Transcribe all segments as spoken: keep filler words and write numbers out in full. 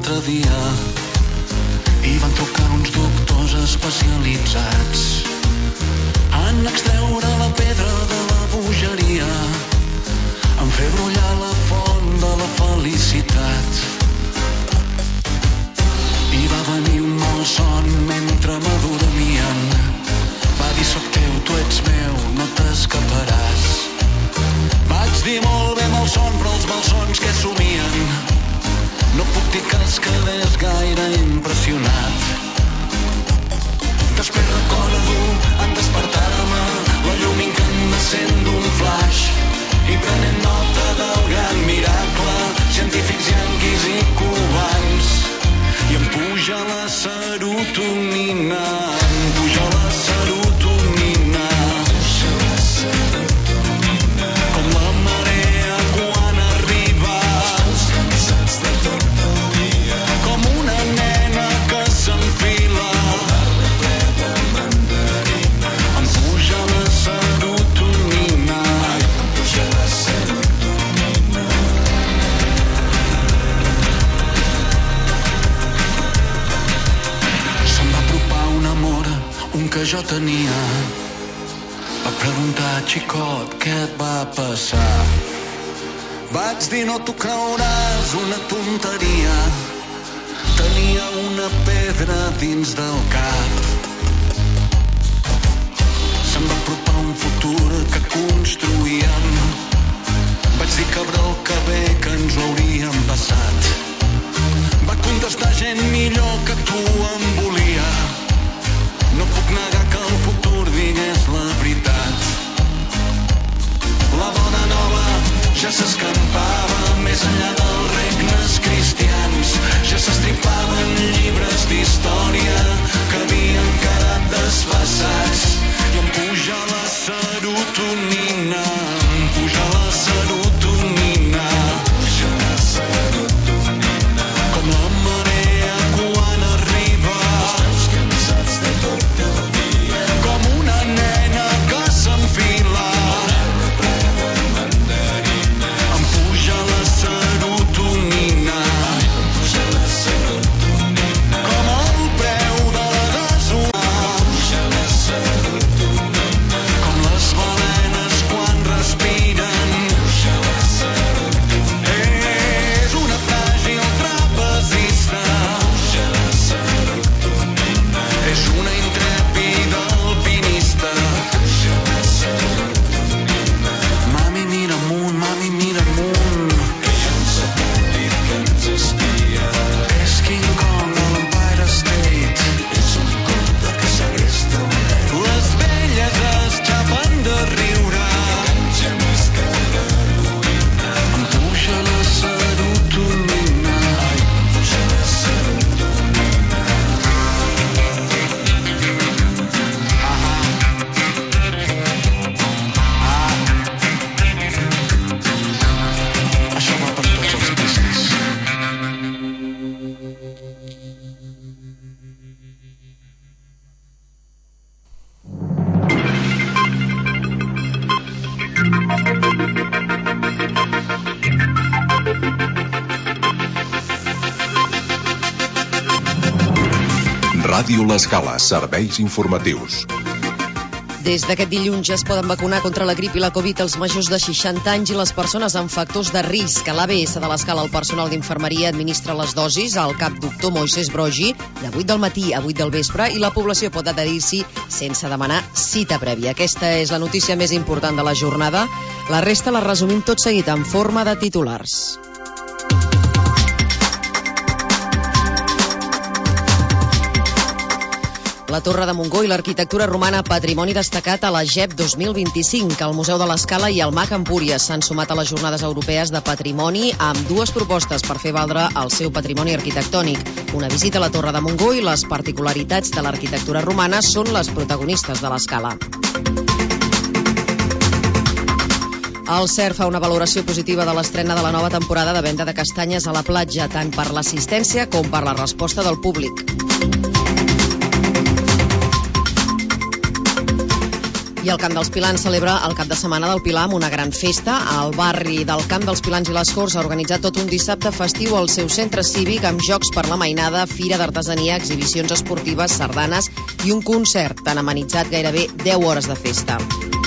l'altre dia i van trucar uns doctors especialitzats en extreure la pedra de la bogeria, en fer brollar la font de la felicitat. I va venir un malson mentre m'adormien. Va dir, soc teu, tu ets meu, no t'escaparàs. Vaig dir, molt bé, malson, però els malsons que somien. No puc dir que els quedés gaire impressionat. Després recordo en despertar-me, la llum incandescent d'un flash, i prenent nota del gran miracle, científics yanquis i cubans. I em puja la serotonina, em puja la serotonina, com la marea quan arriba, com una nena que s'enfila, em puja la serotonina. Se'm va apropar un amor, un que jo tenia. Va preguntar, xicot, què et va passar? Vaig dir, no t'ho creuràs, una tonteria. Tenia una pedra dins del cap. Se'm va apropar un futur que construíem. Vaig dir, cabró, que bé que ens ho hauríem passat. Va contestar, gent millor que tu em volia. No puc negar que el futur digués la veritat. La bona nova ja s'escampava més enllà dels regnes cristians. Ja s'estripaven llibres d'història que havien quedat desfasats. I em puja la serotonina, em puja la serotonina, com la marea quan arriba, com una nena que s'enfila. Em puja la serotonina, com el preu de la gasolina, com les balenes quan respiren. És una fràgil trapezista, és una intrèpida alpinista. Mami, mira amunt, mami, mira amunt. És King Kong a l'Empire State. Les velles es xapen de riure. Em puja la serotonina. Això va per tots els piscis. Ràdio L'Escala, serveis informatius. Des d'aquest dilluns ja es poden vacunar contra la grip i la Covid els majors de seixanta anys i les persones amb factors de risc. A l'A B S de l'Escala, el personal d'infermeria administra les dosis al cap doctor Moisés Brogi de vuit del matí a vuit del vespre i la població pot adherir-s'hi sense demanar cita prèvia. Aquesta és la notícia més important de la jornada. La resta la resumim tot seguit en forma de titulars. La Torre de Montgó i l'arquitectura romana patrimoni destacat a la G E P dos mil vint-i-cinc. El Museu de l'Escala i el M A C Empúries s'han sumat a les Jornades Europees de Patrimoni amb dues propostes per fer valdre el seu patrimoni arquitectònic. Una visita a la Torre de Montgó i les particularitats de l'arquitectura romana són les protagonistes de l'Escala. El C E R fa una valoració positiva de l'estrena de la nova temporada de venda de castanyes a la platja, tant per l'assistència com per la resposta del públic. I el Camp dels Pilans celebra el cap de setmana del Pilar amb una gran festa. El barri del Camp dels Pilans i les Corts ha organitzat tot un dissabte festiu al seu centre cívic amb jocs per la mainada, fira d'artesania, exhibicions esportives, sardanes i un concert. Han amenitzat gairebé deu hores de festa.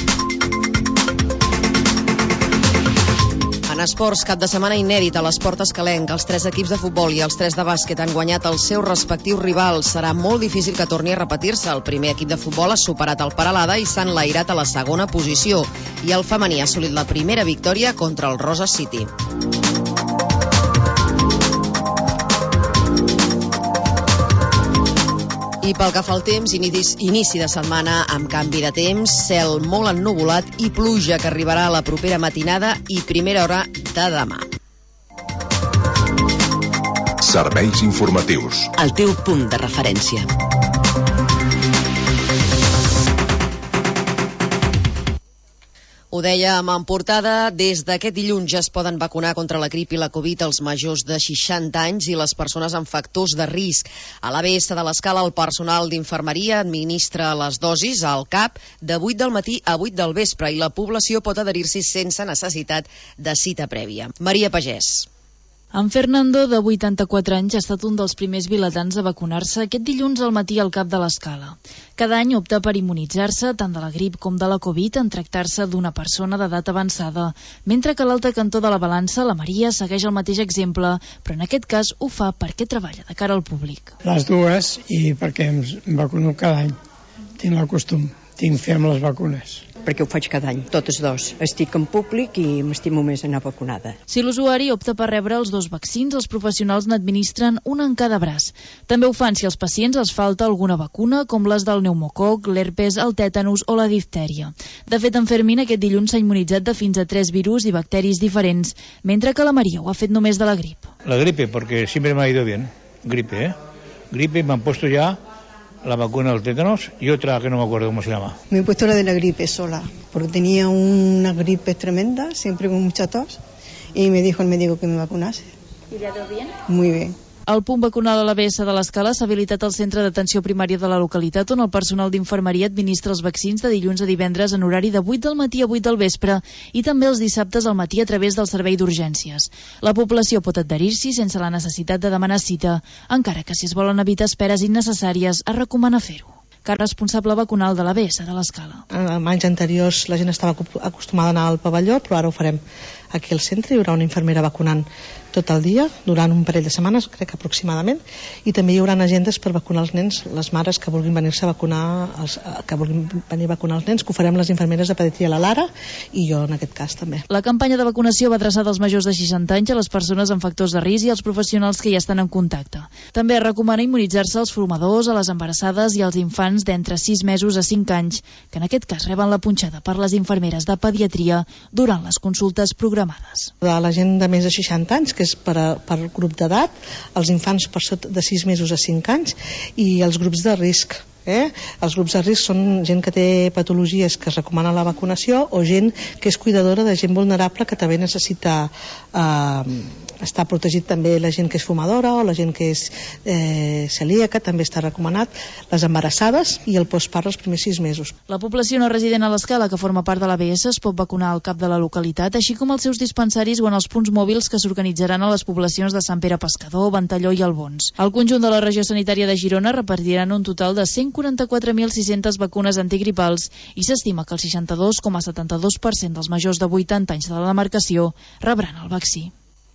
En esports, cap de setmana inèdit a l'Esport Escalenc. Els tres equips de futbol i els tres de bàsquet han guanyat els seus respectius rivals. Serà molt difícil que torni a repetir-se. El primer equip de futbol ha superat el Peralada i s'ha enlairat a la segona posició. I el femení ha assolit la primera victòria contra el Rosa City. I pel que fa al temps, inici, inici de setmana amb canvi de temps, cel molt ennuvolat i pluja que arribarà a la propera matinada i primera hora de demà. Serveis informatius. El teu punt de referència. Ho dèiem en portada, des d'aquest dilluns ja es poden vacunar contra la grip i la Covid els majors de seixanta anys i les persones amb factors de risc. A l'A B S de l'Escala, el personal d'infermeria administra les dosis al C A P de vuit del matí a vuit del vespre i la població pot adherir-s'hi sense necessitat de cita prèvia. Maria Pagès. En Fernando, de vuitanta-quatre anys, ha estat un dels primers vilatans a vacunar-se aquest dilluns al matí al cap de l'Escala. Cada any opta per immunitzar-se tant de la grip com de la Covid en tractar-se d'una persona d'edat avançada, mentre que a l'altre cantó de la balança, la Maria segueix el mateix exemple, però en aquest cas ho fa perquè treballa de cara al públic. Les dues, i perquè em vacuno cada any. Tinc el costum, tinc fer amb les vacunes. Perquè ho faig cada any, totes dos. Estic en públic i m'estimo més anar vacunada. Si l'usuari opta per rebre els dos vaccins, els professionals n'administren una en cada braç. També ho fan si als pacients els falta alguna vacuna, com les del pneumococ, l'herpes, el tètanus o la diftèria. De fet, en Fermín aquest dilluns s'ha immunitzat de fins a tres virus i bacteris diferents, mentre que la Maria ho ha fet només de la grip. La gripe, porque siempre me ha ido bien. Gripe, ¿eh? Gripe, me han puesto ya la vacuna del tétanos y otra que no me acuerdo cómo se llama. Me he puesto la de la gripe sola, porque tenía una gripe tremenda, siempre con mucha tos, y me dijo el médico que me vacunase. ¿Y le ha dado bien? Muy bien. El punt vacunal a l'A B S de l'Escala s'ha habilitat al centre d'atenció primària de la localitat, on el personal d'infermeria administra els vaccins de dilluns a divendres en horari de vuit del matí a vuit del vespre i també els dissabtes al matí a través del servei d'urgències. La població pot adherir-s'hi sense la necessitat de demanar cita, encara que si es volen evitar esperes innecessàries es recomana fer-ho. Cap responsable vacunal de l'A B S de l'Escala. En anys anteriors la gent estava acostumada a anar al pavelló, però ara ho farem aquí al centre. Hi haurà una infermera vacunant tot el dia, durant un parell de setmanes, crec que aproximadament, i també hi haurà agendes per vacunar els nens, les mares que vulguin venir-se a vacunar, els, que vulguin venir a vacunar els nens, que ho farem les infermeres de pediatria, la Lara, i jo en aquest cas també. La campanya de vacunació va adreçada als majors de seixanta anys, a les persones amb factors de risc i als professionals que ja estan en contacte. També es recomana immunitzar-se als fumadors, a les embarassades i als infants d'entre sis mesos a cinc anys, que en aquest cas reben la punxada per les infermeres de pediatria durant les consultes programades. De la gent de més de seixanta anys, que és per, a, per grup d'edat, els infants per sota de sis mesos a cinc anys i els grups de risc. Eh? Els grups de risc són gent que té patologies que es recomana la vacunació o gent que és cuidadora de gent vulnerable que també necessita eh, estar protegit, també la gent que és fumadora o la gent que és eh, celíaca, també està recomanat, les embarassades i el postpart els primers sis mesos. La població no resident a l'Escala que forma part de l'A B S es pot vacunar al cap de la localitat, així com els seus dispensaris o en els punts mòbils que s'organitzaran a les poblacions de Sant Pere Pescador, Ventalló i Albons. Al conjunt de la regió sanitària de Girona repartiran un total de cent quaranta-quatre mil sis-centes vacunes antigripals i s'estima que el seixanta-dos coma setanta-dos per cent dels majors de vuitanta anys de la demarcació rebran el vaccí.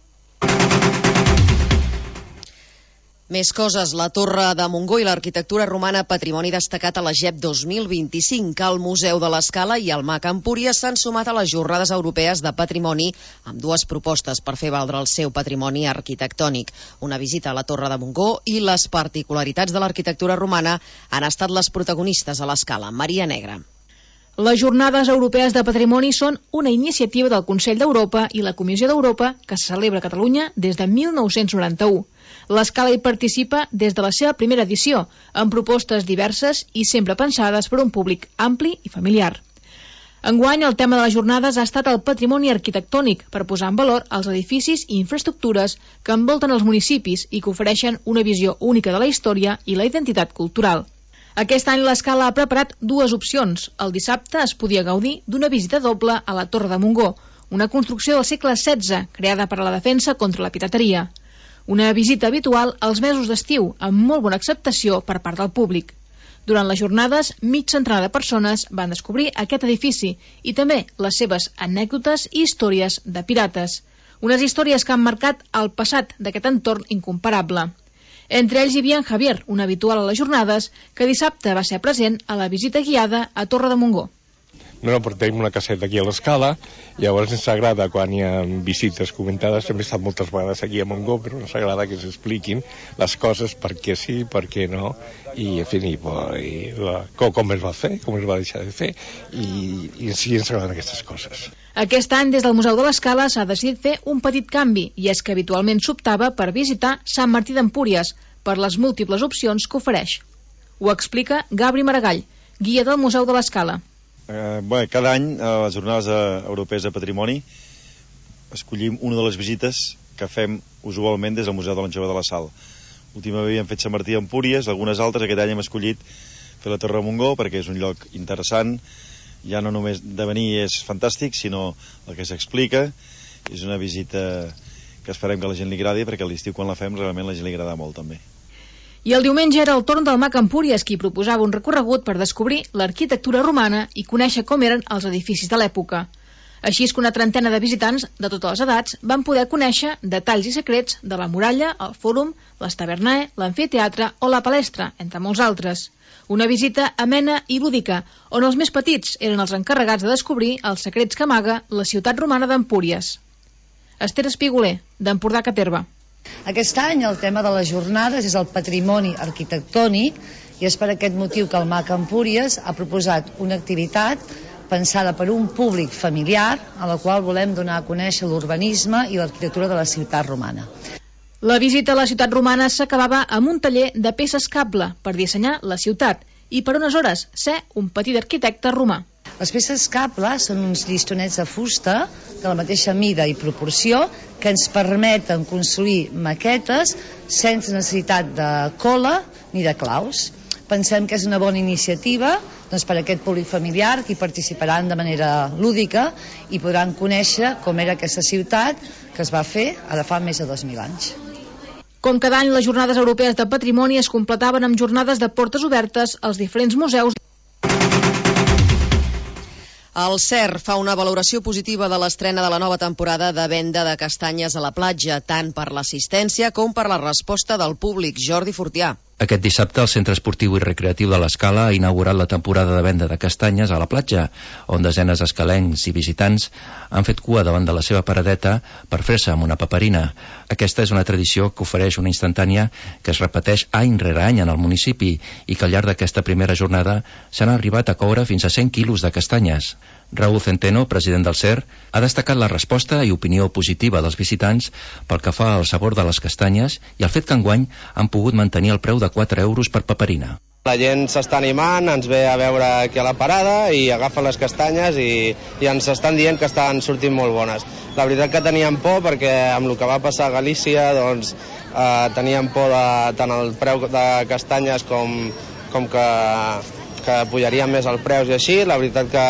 Més coses. La Torre de Montgó i l'arquitectura romana patrimoni destacat a la G E P dos mil vint-i-cinc. El Museu de l'Escala i el M A C Empúries s'han sumat a les Jornades Europees de Patrimoni amb dues propostes per fer valdre el seu patrimoni arquitectònic. Una visita a la Torre de Montgó i les particularitats de l'arquitectura romana han estat les protagonistes a l'Escala. Maria Negra. Les Jornades Europees de Patrimoni són una iniciativa del Consell d'Europa i la Comissió d'Europa que se celebra a Catalunya des de mil nou-cents noranta-u. L'Escala hi participa des de la seva primera edició, amb propostes diverses i sempre pensades per un públic ampli i familiar. Enguany, el tema de les jornades ha estat el patrimoni arquitectònic, per posar en valor els edificis i infraestructures que envolten els municipis i que ofereixen una visió única de la història i la identitat cultural. Aquest any l'Escala ha preparat dues opcions. El dissabte es podia gaudir d'una visita doble a la Torre de Montgó, una construcció del segle setze, creada per a la defensa contra la pirateria. Una visita habitual als mesos d'estiu, amb molt bona acceptació per part del públic. Durant les jornades, mig centenar de persones van descobrir aquest edifici i també les seves anècdotes i històries de pirates. Unes històries que han marcat el passat d'aquest entorn incomparable. Entre ells hi havia en Javier, un habitual a les jornades, que dissabte va ser present a la visita guiada a Torre de Montgó. No, no, perquè tenim una caseta aquí a l'Escala, llavors ens agrada quan hi ha visites comentades, hem estat moltes vegades aquí a Montgó, però ens agrada que ens expliquin les coses, per què sí, per què no, i en fi, i, i la, com, com es va fer, com es va deixar de fer, i, i sí ens agraden aquestes coses. Aquest any, des del Museu de l'Escala, s'ha decidit fer un petit canvi, i és que habitualment s'optava per visitar Sant Martí d'Empúries, per les múltiples opcions que ofereix. Ho explica Gabri Maragall, guia del Museu de l'Escala. Eh, bé, cada any a les jornades europees de patrimoni escollim una de les visites que fem usualment des del Museu de l'Anjova de la Sal. Últimament havíem fet Sant Martí d'Empúries, algunes altres, aquest any hem escollit fer la Torre de Montgó perquè és un lloc interessant, ja no només de venir és fantàstic, sinó el que s'explica. És una visita que esperem que a la gent li agradi, perquè a l'estiu quan la fem realment la gent li agrada molt també. I el diumenge era el torn del Mag Empúries, qui proposava un recorregut per descobrir l'arquitectura romana i conèixer com eren els edificis de l'època. Així és que una trentena de visitants de totes les edats van poder conèixer detalls i secrets de la muralla, el fòrum, les tavernae, l'amfiteatre o la palestra, entre molts altres. Una visita amena i lúdica, on els més petits eren els encarregats de descobrir els secrets que amaga la ciutat romana d'Empúries. Esther Espiguler, d'Empordà Caterva. Aquest any el tema de les jornades és el patrimoni arquitectònic i és per aquest motiu que el Mag Empúries ha proposat una activitat pensada per un públic familiar a la qual volem donar a conèixer l'urbanisme i l'arquitectura de la ciutat romana. La visita a la ciutat romana s'acabava amb un taller de peces cable per dissenyar la ciutat i per unes hores ser un petit arquitecte romà. Les peces cable són uns llistonets de fusta de la mateixa mida i proporció que ens permeten construir maquetes sense necessitat de cola ni de claus. Pensem que és una bona iniciativa doncs, per a aquest públic familiar que hi participaran de manera lúdica i podran conèixer com era aquesta ciutat que es va fer ara fa més de dos mil anys. Com cada any, les jornades europees de patrimoni es completaven amb jornades de portes obertes als diferents museus. El C E R fa una valoració positiva de l'estrena de la nova temporada de venda de castanyes a la platja, tant per l'assistència com per la resposta del públic. Jordi Fortià. Aquest dissabte el Centre Esportiu i Recreatiu de l'Escala ha inaugurat la temporada de venda de castanyes a la platja, on desenes d'escalencs i visitants han fet cua davant de la seva paradeta per fer-se amb una paperina. Aquesta és una tradició que ofereix una instantània que es repeteix any rere any en el municipi i que al llarg d'aquesta primera jornada s'han arribat a coure fins a cent quilos de castanyes. Raúl Centeno, president del C E R, ha destacat la resposta i opinió positiva dels visitants pel que fa al sabor de les castanyes i el fet que enguany han pogut mantenir el preu de quatre euros per paperina. La gent s'està animant, ens ve a veure aquí a la parada i agafen les castanyes i, i ens estan dient que estan sortint molt bones. La veritat que teníem por perquè amb el que va passar a Galícia doncs, eh, teníem por de tant el preu de castanyes com, com que, que pujarien més els preus i així. La veritat que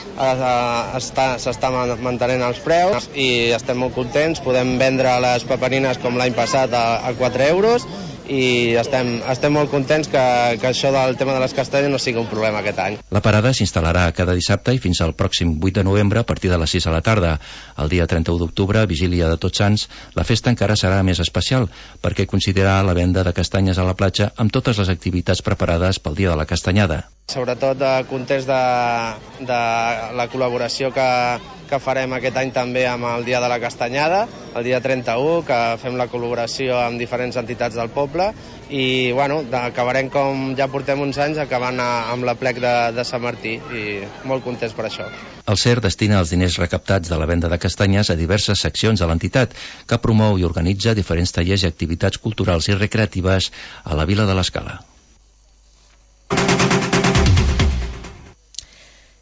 s'està mantenint els preus i estem molt contents. Podem vendre les paperines com l'any passat a, a quatre euros i estem, estem molt contents que, que això del tema de les castanyes no sigui un problema aquest any. La parada s'instal·larà cada dissabte i fins al pròxim vuit de novembre a partir de les sis de la tarda. El dia trenta-u d'octubre, vigília de Tots Sants, la festa encara serà més especial perquè coincidirà la venda de castanyes a la platja amb totes les activitats preparades pel dia de la castanyada. Sobretot eh, contents de, de la col·laboració que, que farem aquest any també amb el dia de la castanyada, el dia trenta-u, que fem la col·laboració amb diferents entitats del poble i bueno, acabarem com ja portem uns anys acabant a, amb la plec de, de Sant Martí i molt contents per això. El C E R destina els diners recaptats de la venda de castanyes a diverses seccions de l'entitat que promou i organitza diferents tallers i activitats culturals i recreatives a la vila de l'Escala.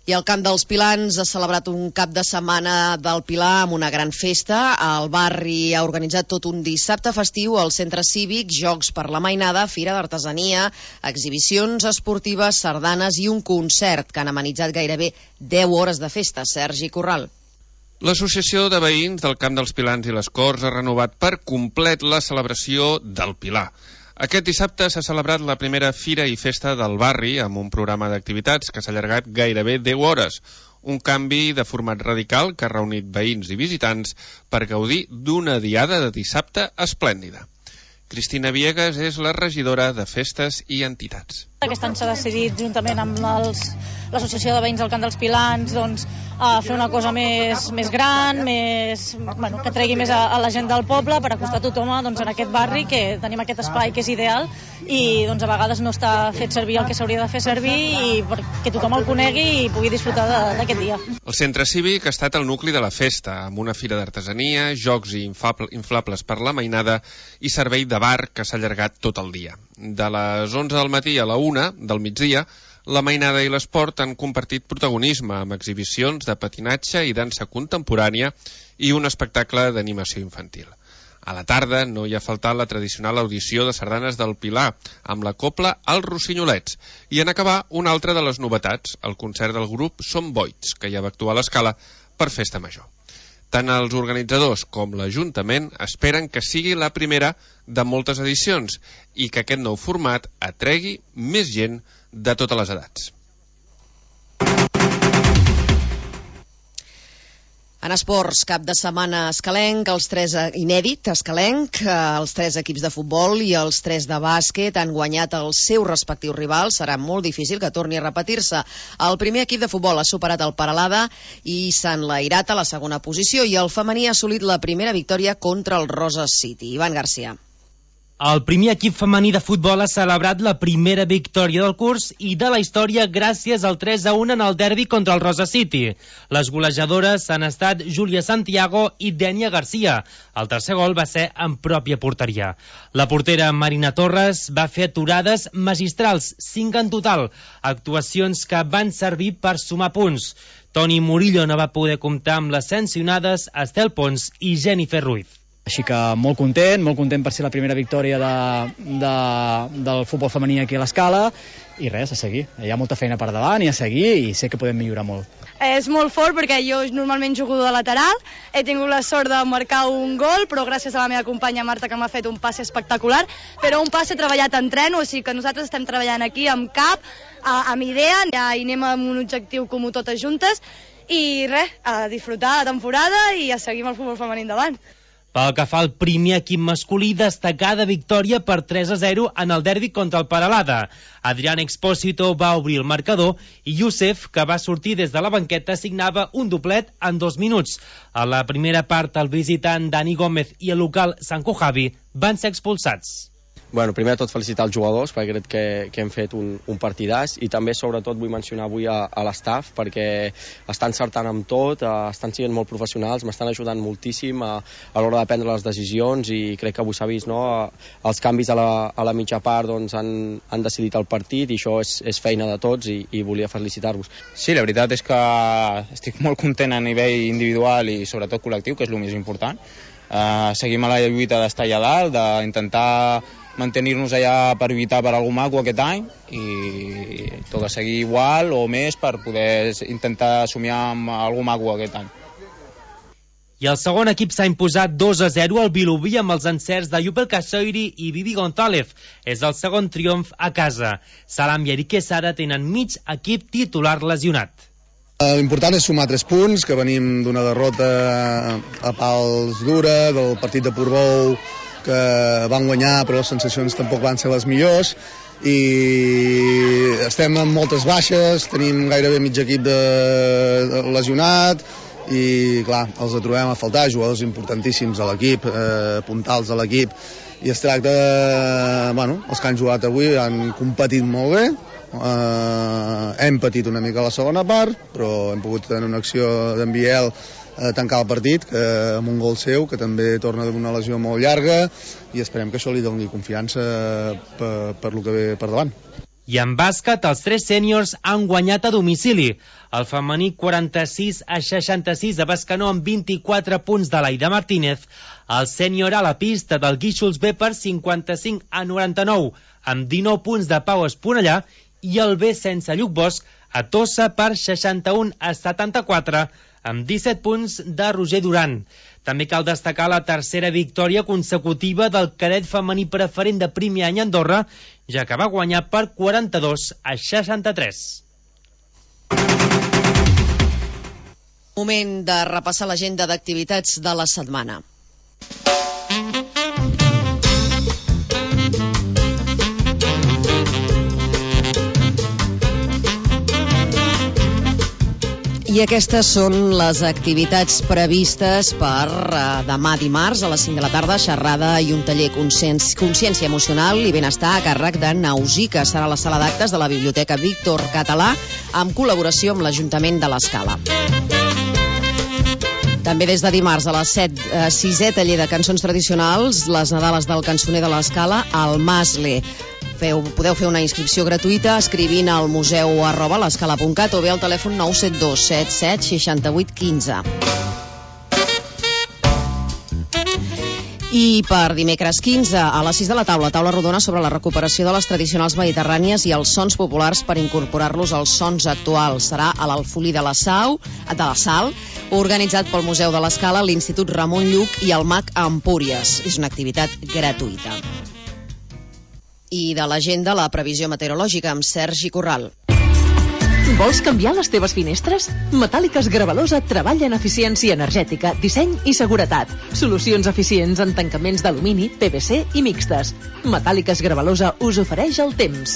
I al Camp dels Pilans ha celebrat un cap de setmana del Pilar amb una gran festa. El barri ha organitzat tot un dissabte festiu al centre cívic, jocs per la mainada, fira d'artesania, exhibicions esportives, sardanes i un concert que han amenitzat gairebé deu hores de festa. Sergi Corral. L'Associació de Veïns del Camp dels Pilans i les Corts ha renovat per complet la celebració del Pilar. Aquest dissabte s'ha celebrat la primera fira i festa del barri amb un programa d'activitats que s'ha allargat gairebé deu hores. Un canvi de format radical que ha reunit veïns i visitants per gaudir d'una diada de dissabte esplèndida. Cristina Viegas és la regidora de Festes i Entitats. Aquest any s'ha decidit, juntament amb l'Associació de Veïns del Camp dels Pilans, doncs, a fer una cosa més, més gran, més, bueno, que tregui més a, a la gent del poble per acostar tothom doncs, en aquest barri, que tenim aquest espai que és ideal i doncs, a vegades no està fet servir el que s'hauria de fer servir i que tothom el conegui i pugui disfrutar d'aquest dia. El centre cívic ha estat el nucli de la festa, amb una fira d'artesania, jocs i inflables per la mainada i servei de bar que s'ha allargat tot el dia. De les onze del matí a la una del migdia, la mainada i l'esport han compartit protagonisme amb exhibicions de patinatge i dansa contemporània i un espectacle d'animació infantil. A la tarda no hi ha faltat la tradicional audició de sardanes del Pilar, amb la copla Els Rossinolets, i en acabar una altra de les novetats, el concert del grup Som Boits, que ja va actuar a l'Escala per Festa Major. Tant els organitzadors com l'Ajuntament esperen que sigui la primera de moltes edicions i que aquest nou format atregui més gent de totes les edats. En esports, cap de setmana escalenc, els tres inèdit escalenc, els tres equips de futbol i els tres de bàsquet han guanyat els seus respectius rivals. Serà molt difícil que torni a repetir-se. El primer equip de futbol ha superat el Peralada i s'ha enlairat a la segona posició i el femení ha assolit la primera victòria contra el Roses City. Ivan Garcia. El primer equip femení de futbol ha celebrat la primera victòria del curs i de la història gràcies al tres a un en el derbi contra el Rosa City. Les golejadores han estat Júlia Santiago i Dènia Garcia. El tercer gol va ser en pròpia porteria. La portera Marina Torres va fer aturades magistrals, cinc en total, actuacions que van servir per sumar punts. Toni Murillo no va poder comptar amb les sancionades Estel Pons i Jennifer Ruiz. Així que molt content, molt content per ser la primera victòria de, de, del futbol femení aquí a l'Escala i res, a seguir. Hi ha molta feina per davant i a seguir i sé que podem millorar molt. És molt fort perquè jo normalment jugo de lateral, he tingut la sort de marcar un gol, però gràcies a la meva companya Marta que m'ha fet un passe espectacular, però un passe treballat en tren, o sigui que nosaltres estem treballant aquí amb cap, amb idea, i anem amb un objectiu comú totes juntes i res, a disfrutar la temporada i a seguir amb el futbol femení endavant. Pel que fa al primer equip masculí, destacada victòria per tres a zero en el derbi contra el Peralada. Adrián Expósito va obrir el marcador i Youssef, que va sortir des de la banqueta, signava un doblet en dos minuts. A la primera part, el visitant Dani Gómez i el local Sanco Javi van ser expulsats. Bueno, primer de tot felicitar els jugadors perquè crec que, que hem fet un, un partidàs i també sobretot vull mencionar avui a, a l'estaf perquè estan encertant amb tot, eh, estan sent molt professionals, m'estan ajudant moltíssim a, a l'hora de prendre les decisions i crec que avui s'ha vist, no? Els canvis a la, a la mitja part doncs, han, han decidit el partit i això és, és feina de tots i, i volia felicitar-vos. Sí, la veritat és que estic molt content a nivell individual i sobretot col·lectiu, que és el més important. Uh, seguim a la lluita d'estar allà dalt, d'intentar mantenir-nos allà per evitar per algú maco aquest any i tot a seguir igual o més per poder intentar somiar amb algú maco aquest any. I el segon equip s'ha imposat dos a zero al Vilobí amb els encerts de Yupel Casoiri i Vivi González. És el segon triomf a casa. Salam i Eric Quesada tenen mig equip titular lesionat. L'important és sumar tres punts, que venim d'una derrota a pals dura, del partit de Portbou, que van guanyar però les sensacions tampoc van ser les millors i estem amb moltes baixes, tenim gairebé mig equip de lesionat i clar, els trobem a faltar, jugadors importantíssims a l'equip, eh, puntals a l'equip i es tracta de, bueno, els que han jugat avui han competit molt bé, eh, hem patit una mica la segona part però hem pogut tenir una acció d'en Biel a tancar el partit que, amb un gol seu que també torna d'una lesió molt llarga i esperem que això li doni confiança per, per lo que ve per davant. I en bàsquet, els tres sèniors han guanyat a domicili. El femení quaranta-sis a seixanta-sis a Bescanó amb vint-i-quatre punts de l'Aida Martínez. El sènior a la pista del Guíxols B per cinquanta-cinc a noranta-nou amb dinou punts de Pau Esponellà i el B sense Lluc Bosch a Tossa per seixanta-un a setanta-quatre amb disset punts de Roger Duran. També cal destacar la tercera victòria consecutiva del cadet femení preferent de primer any a Andorra, ja que va guanyar per quaranta-dos a seixanta-tres. Moment de repassar l'agenda d'activitats de la setmana. I aquestes són les activitats previstes per uh, demà dimarts a les cinc de la tarda, xerrada i un taller consciència, consciència emocional i benestar a càrrec de Nausí, que serà a la sala d'actes de la Biblioteca Víctor Català, amb col·laboració amb l'Ajuntament de l'Escala. També des de dimarts a les set, eh, sisè taller de cançons tradicionals, les Nadales del cançoner de l'Escala, al Masle. Feu, podeu fer una inscripció gratuïta escrivint al museu arroba l'escala punt cat o bé al telèfon nou set dos set set sis vuit un cinc. I per dimecres quinze a les sis de la taula, taula rodona sobre la recuperació de les tradicionals mediterrànies i els sons populars per incorporar-los als sons actuals. Serà a l'Alfolí de la Sau, de la Sal, organitzat pel Museu de l'Escala, l'Institut Ramon Lluch i el M A C Empúries. És una activitat gratuïta. I de l'agenda, la previsió meteorològica amb Sergi Corral. Vols canviar les teves finestres? Metàl·liques Gravalosa treballa en eficiència energètica, disseny i seguretat. Solucions eficients en tancaments d'alumini, P V C i mixtes. Metàl·liques Gravalosa us ofereix el temps.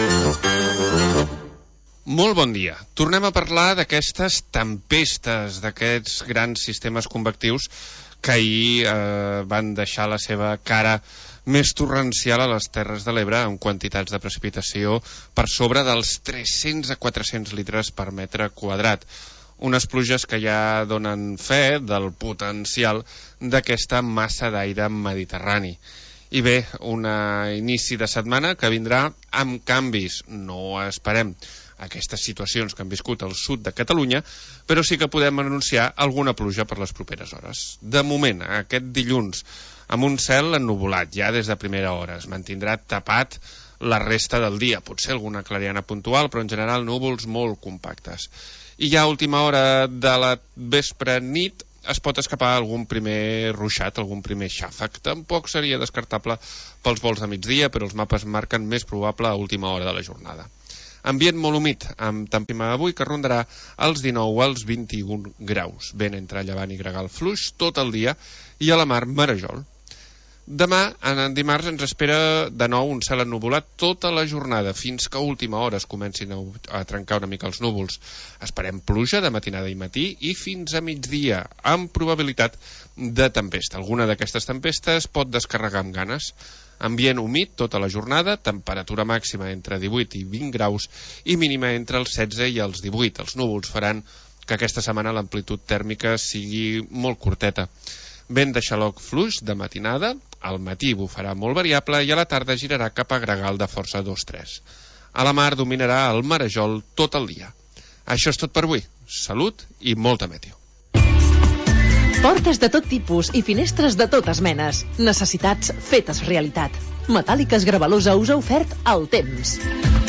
Molt bon dia. Tornem a parlar d'aquestes tempestes, d'aquests grans sistemes convectius que ahir eh, van deixar la seva cara més torrencial a les Terres de l'Ebre amb quantitats de precipitació per sobre dels tres-cents a quatre-cents litres per metre quadrat. Unes pluges que ja donen fe del potencial d'aquesta massa d'aire mediterrani. I bé, un inici de setmana que vindrà amb canvis. No esperem aquestes situacions que han viscut al sud de Catalunya, però sí que podem anunciar alguna pluja per les properes hores. De moment, aquest dilluns, amb un cel ennuvolat ja des de primera hora. Es mantindrà tapat la resta del dia. Potser alguna clariana puntual, però en general núvols molt compactes. I ja a última hora de la vespre nit es pot escapar algun primer ruixat, algun primer xàfec. Tampoc seria descartable pels vols de migdia, però els mapes marquen més probable a última hora de la jornada. Ambient molt humit, amb temperatura avui que rondarà els dinou als vint-i-un graus. Vent entre llevant i gregal fluix tot el dia i a la mar marejol. Demà, en dimarts, ens espera de nou un cel ennuvolat tota la jornada, fins que a última hora es comencin a, a trencar una mica els núvols. Esperem pluja de matinada i matí i fins a migdia, amb probabilitat de tempesta. Alguna d'aquestes tempestes pot descarregar amb ganes. Ambient humit tota la jornada, temperatura màxima entre divuit i vint graus i mínima entre els setze i els divuit. Els núvols faran que aquesta setmana l'amplitud tèrmica sigui molt curteta. Vent de xaloc fluix de matinada, al matí bufarà molt variable i a la tarda girarà cap a gregal de força dos tres. A la mar dominarà el marejol tot el dia. Això és tot per avui. Salut i molta meteo. Portes de tot tipus i finestres de totes menes. Necessitats fetes realitat. Metàl·liques Gravalosa us ha ofert el temps.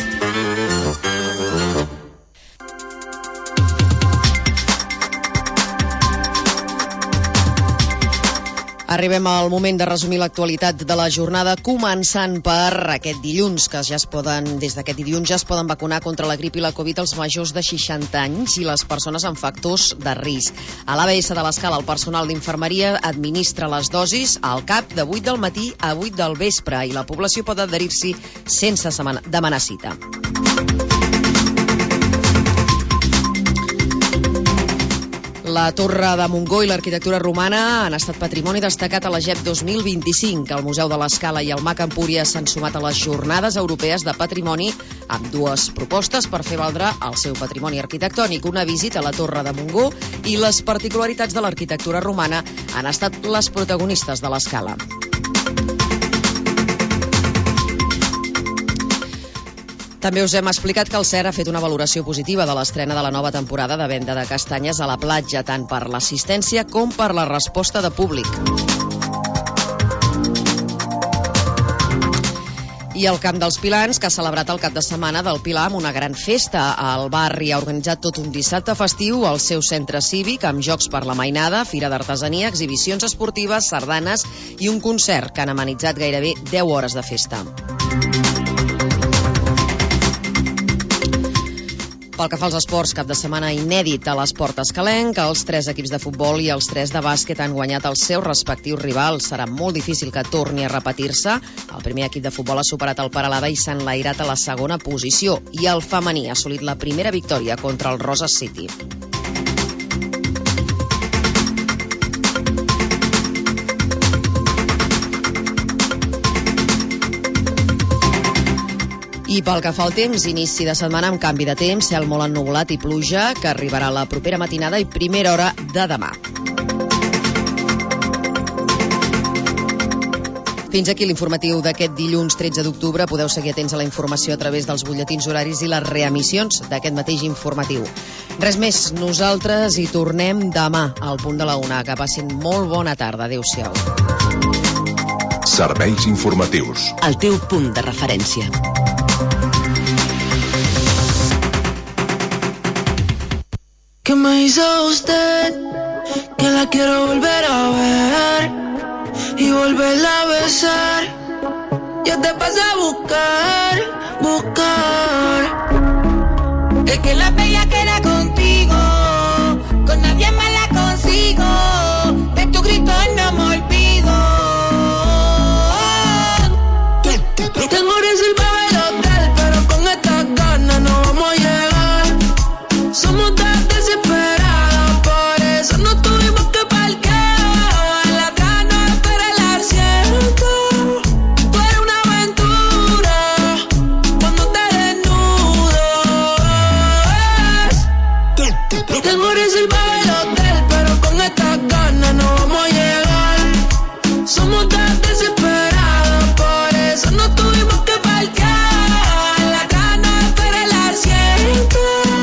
Arribem al moment de resumir l'actualitat de la jornada, començant per aquest dilluns, que ja es poden, des d'aquest dilluns ja es poden vacunar contra la grip i la Covid els majors de seixanta anys i les persones amb factors de risc. A l'A B S de l'Escala, el personal d'infermeria administra les dosis al cap de vuit del matí a vuit del vespre i la població pot adherir-s'hi sense demanar cita. La Torre de Montgó i l'arquitectura romana han estat patrimoni destacat a la G E P dos mil vint-i-cinc. El Museu de l'Escala i el M A C Empúries s'han sumat a les Jornades Europees de Patrimoni amb dues propostes per fer valdre el seu patrimoni arquitectònic. Una visita a la Torre de Montgó i les particularitats de l'arquitectura romana han estat les protagonistes de l'Escala. També us hem explicat que el C E R ha fet una valoració positiva de l'estrena de la nova temporada de venda de castanyes a la platja, tant per l'assistència com per la resposta de públic. I el Camp dels Pilans, que ha celebrat el cap de setmana del Pilar amb una gran festa. El barri ha organitzat tot un dissabte festiu al seu centre cívic, amb jocs per la mainada, fira d'artesania, exhibicions esportives, sardanes i un concert que han amenitzat gairebé deu hores de festa. Pel que fa als esports, cap de setmana inèdit a l'esport escalenc, els tres equips de futbol i els tres de bàsquet han guanyat els seus respectius rivals. Serà molt difícil que torni a repetir-se. El primer equip de futbol ha superat el Peralada i s'ha enlairat a la segona posició. I el femení ha assolit la primera victòria contra el Roses City. I pel que fa al temps, inici de setmana amb canvi de temps, cel molt ennuvolat i pluja, que arribarà la propera matinada i primera hora de demà. Fins aquí l'informatiu d'aquest dilluns tretze d'octubre. Podeu seguir atents a la informació a través dels butlletins horaris i les reemissions d'aquest mateix informatiu. Res més, nosaltres hi tornem demà al punt de la una. Que passin molt bona tarda. Adéu-siau. Serveis informatius. El teu punt de referència. ¿Qué me hizo usted? Que la quiero volver a ver y volverla a besar. Yo te paso a buscar, buscar. Es que la bella que era contigo, con nadie más la consigo. De tu grito no me olvido. Tengo reservado el hotel, pero con estas ganas no vamos a llegar. Somos tan desesperados, por eso no tuvimos que parquear. Las ganas espera el asiento. Tú eres una aventura cuando te desnudas. Tengo reservado el hotel, pero con estas ganas no vamos a llegar. Somos tan desesperados, por eso no tuvimos que parquear. Las ganas espera el asiento.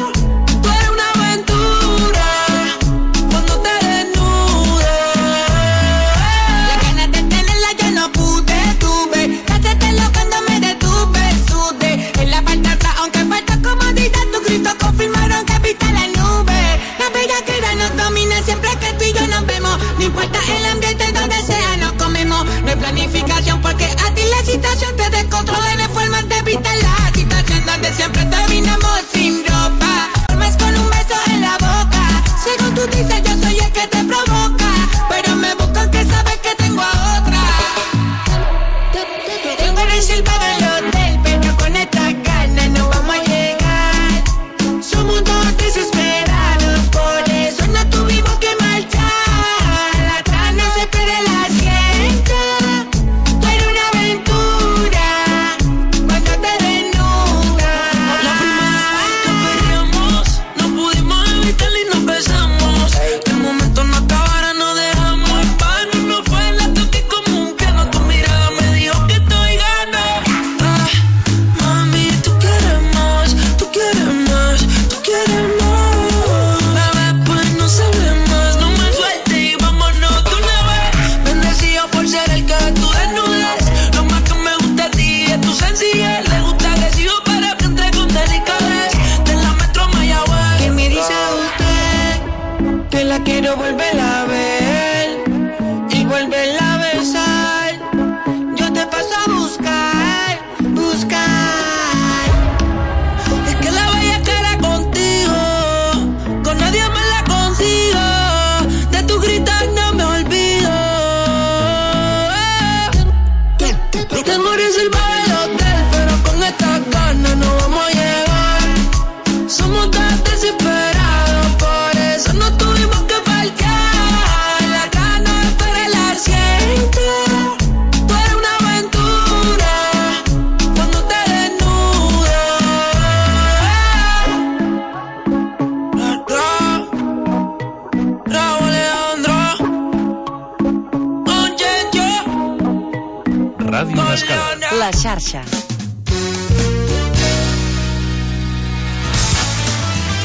Confirmaron que pista la nube. La bellaquera nos domina siempre que tú y yo nos vemos. No importa el ambiente donde sea nos comemos. No hay planificación porque a ti la situación te descontrola. No hay forma de evitar la situación donde siempre terminamos sin ropa. Formas con un beso en la boca. Según tú dices yo soy el que te provoca, pero me buscan que sabes que tengo a otra. Tengo reservado el hotel, pero con estas ganas no vamos a llegar. Somos todos desesperados, por eso no tuvimos que marchar. La trama se espera el asiento. Tú eres una aventura cuando te desnudas. La primera vez que perreamos, no pudimos evitarlo y nos besamos. Que el momento no acabara, no dejamos en vano. No fue la toque común que no, tu mirada me dijo que estoy gana. Ah, mami, tú quieres más, tú quieres más. Queremos, bebé, pues no se ve más. No me sueltes y vámonos de una vez. Bendecido por ser el que tú desnudes. Lo más que me gusta a ti es tu sencillez. Le gusta agresivo pero que entre con delicadez. De la metro Mayagüez. ¿Qué me dice usted? Que la quiero volver a ver y volverla a besar. Yo te paso a buscar, buscar. Es que la bella que era contigo, con nadie más la consigo. De tu gritar no me olvido. Tengo reservado el hotel, pero con estas ganas no vamos a llegar. Somos tan desesperados, por eso no tuvimos que parquear. La gana espera el asiento. Tú eres una aventura cuando te desnudas. Ràdio Escala. La xarxa.